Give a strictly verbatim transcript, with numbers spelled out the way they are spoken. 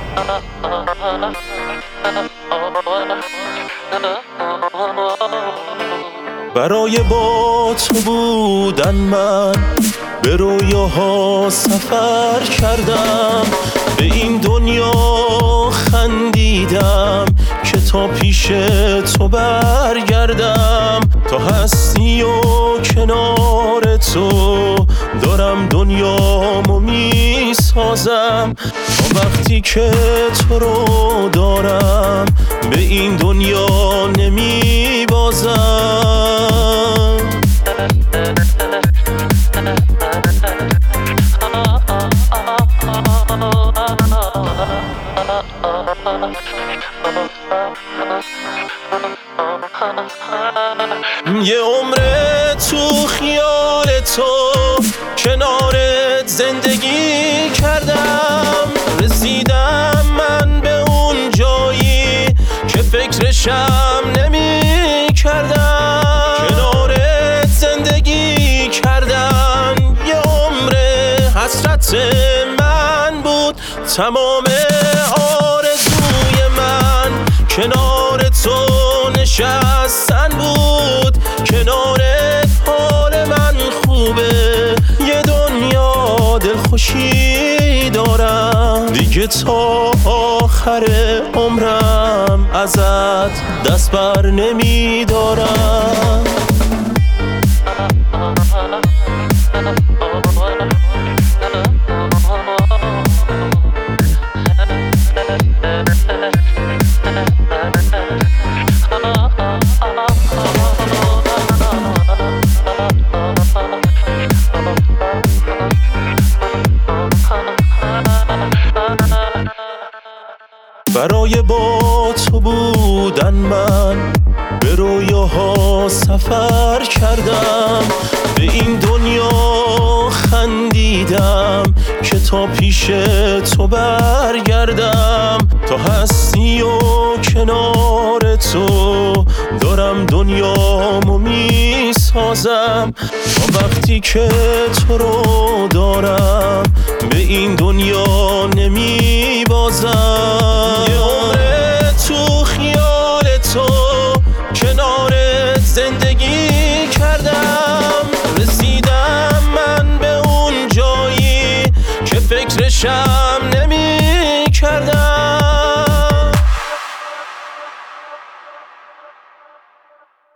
برای با تو بودن من به رویاها سفر کردم، به این دنیا خندیدم که تا پیش تو برگردم. تا هستی و کنار تو دارم دنیامو می سازم، تا وقتی که تو رو دارم به این دنیا نمی بازم. یه عمره تو خیال تو کنارت زندگی کردم، رسیدم من به اون جایی که فکرشم نمی کردم. کنارت زندگی کردن یه عمره حسرت من بود، تمام آرزوی من کنار تو نشستن بود. کنارت حال من خوبه، یه دنیا دلخوشی دارم، دیگه تا آخر عمرم ازت دست بر نمی دارم. برای با تو بودن من به رویاها سفر کردم، به این دنیا خندیدم که تا پیش تو برگردم. تا هستی و کنار تو دارم دنیامو می سازم، تا وقتی که تو رو دارم به این دنیا نمی بازم.